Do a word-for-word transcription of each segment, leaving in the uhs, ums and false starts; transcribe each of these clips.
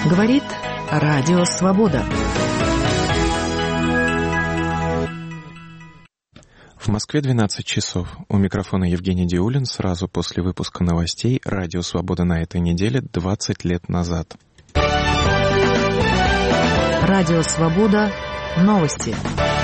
Говорит Радио Свобода. В Москве двенадцать часов. У микрофона Евгений Диулин. Сразу после выпуска новостей «Радио Свобода» на этой неделе двадцать лет назад. Радио Свобода. Новости.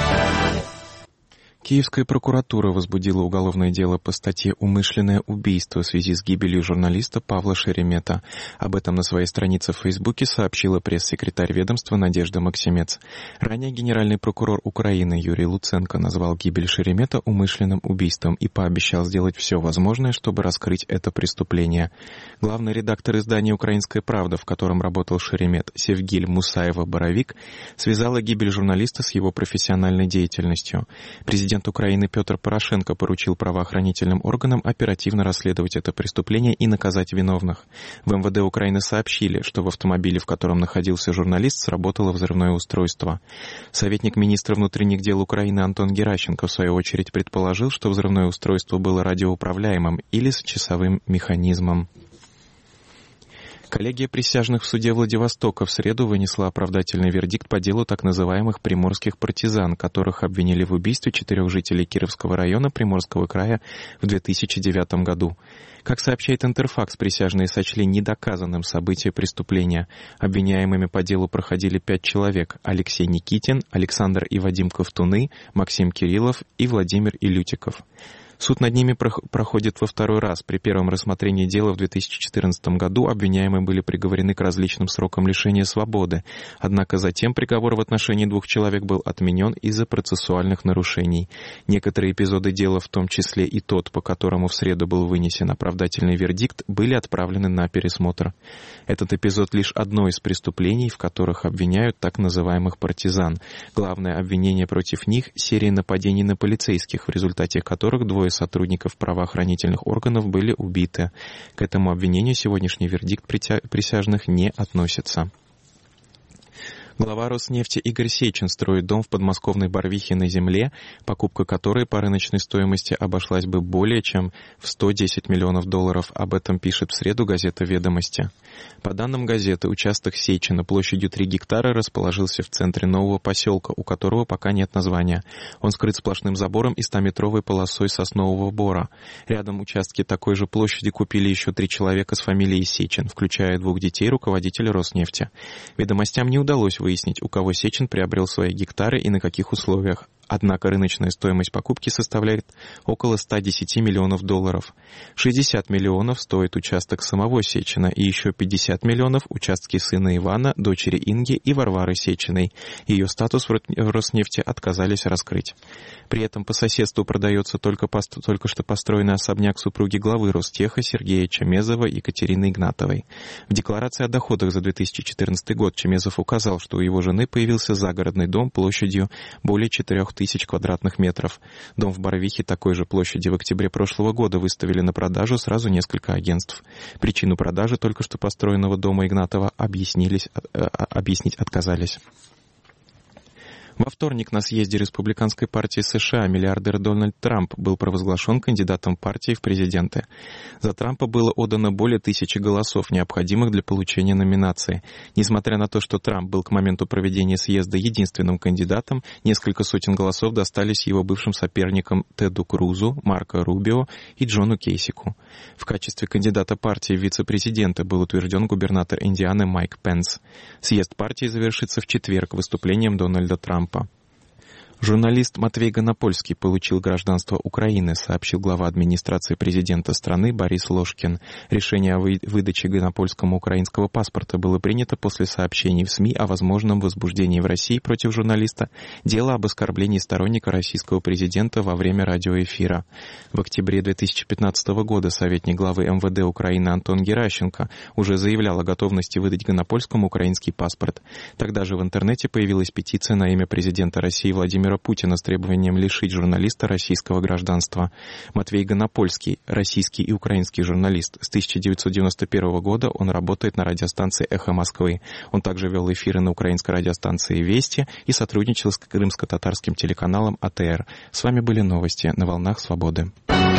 Киевская прокуратура возбудила уголовное дело по статье «Умышленное убийство» в связи с гибелью журналиста Павла Шеремета. Об этом на своей странице в Фейсбуке сообщила пресс-секретарь ведомства Надежда Максимец. Ранее генеральный прокурор Украины Юрий Луценко назвал гибель Шеремета умышленным убийством и пообещал сделать все возможное, чтобы раскрыть это преступление. Главный редактор издания «Украинская правда», в котором работал Шеремет, Севгиль Мусаева-Боровик, связала гибель журналиста с его профессиональной деятельностью. Президент Президент Украины Петр Порошенко поручил правоохранительным органам оперативно расследовать это преступление и наказать виновных. В эм вэ дэ Украины сообщили, что в автомобиле, в котором находился журналист, сработало взрывное устройство. Советник министра внутренних дел Украины Антон Геращенко, в свою очередь, предположил, что взрывное устройство было радиоуправляемым или с часовым механизмом. Коллегия присяжных в суде Владивостока в среду вынесла оправдательный вердикт по делу так называемых приморских партизан, которых обвинили в убийстве четырех жителей Кировского района Приморского края в две тысячи девятом году. Как сообщает Интерфакс, присяжные сочли недоказанным событие преступления. Обвиняемыми по делу проходили пять человек: Алексей Никитин, Александр и Вадим Ковтуны, Максим Кириллов и Владимир Илютиков. Суд над ними проходит во второй раз. При первом рассмотрении дела в две тысячи четырнадцатом году обвиняемые были приговорены к различным срокам лишения свободы. Однако затем приговор в отношении двух человек был отменен из-за процессуальных нарушений. Некоторые эпизоды дела, в том числе и тот, по которому в среду был вынесен оправдательный вердикт, были отправлены на пересмотр. Этот эпизод лишь одно из преступлений, в которых обвиняют так называемых партизан. Главное обвинение против них — серия нападений на полицейских, в результате которых двое сотрудников правоохранительных органов были убиты. К этому обвинению сегодняшний вердикт присяжных не относится. Глава Роснефти Игорь Сечин строит дом в подмосковной Барвихе на земле, покупка которой по рыночной стоимости обошлась бы более чем в сто десять миллионов долларов. Об этом пишет в среду газета «Ведомости». По данным газеты, участок Сечина площадью три гектара расположился в центре нового поселка, у которого пока нет названия. Он скрыт сплошным забором и стометровой полосой соснового бора. Рядом участки такой же площади купили еще три человека с фамилией Сечин, включая двух детей руководителя Роснефти. Ведомостям не удалось выяснить, выяснить, у кого Сечин приобрел свои гектары и на каких условиях. Однако рыночная стоимость покупки составляет около ста десяти миллионов долларов. шестьдесят миллионов стоит участок самого Сечина и еще пятьдесят миллионов участки сына Ивана, дочери Инги и Варвары Сечиной. Ее статус в Роснефти отказались раскрыть. При этом по соседству продается только, пост... только что построенный особняк супруги главы Ростеха Сергея Чемезова и Екатерины Игнатовой. В декларации о доходах за две тысячи четырнадцатый год Чемезов указал, что у его жены появился загородный дом площадью более четырех тысяч квадратных метров. Дом в Барвихе такой же площади в октябре прошлого года выставили на продажу сразу несколько агентств. Причину продажи только что построенного дома Игнатова объяснились, э, объяснить отказались. Во вторник на съезде Республиканской партии США миллиардер Дональд Трамп был провозглашен кандидатом партии в президенты. За Трампа было отдано более тысячи голосов, необходимых для получения номинации. Несмотря на то, что Трамп был к моменту проведения съезда единственным кандидатом, несколько сотен голосов достались его бывшим соперникам Теду Крузу, Марко Рубио и Джону Кейсику. В качестве кандидата партии в вице-президенты был утвержден губернатор Индианы Майк Пенс. Съезд партии завершится в четверг выступлением Дональда Трампа. Журналист Матвей Гонопольский получил гражданство Украины, сообщил глава администрации президента страны Борис Ложкин. Решение о выдаче Гонопольскому украинского паспорта было принято после сообщений в СМИ о возможном возбуждении в России против журналиста дела об оскорблении сторонника российского президента во время радиоэфира. В октябре две тысячи пятнадцатого года советник главы эм вэ дэ Украины Антон Геращенко уже заявлял о готовности выдать Гонопольскому украинский паспорт. Тогда же в интернете появилась петиция на имя президента России Владимира Путина с требованием лишить журналиста российского гражданства. Матвей Гонопольский, российский и украинский журналист. С тысяча девятьсот девяносто первого года он работает на радиостанции «Эхо Москвы». Он также вел эфиры на украинской радиостанции «Вести» и сотрудничал с крымско-татарским телеканалом а тэ эр. С вами были новости на волнах свободы.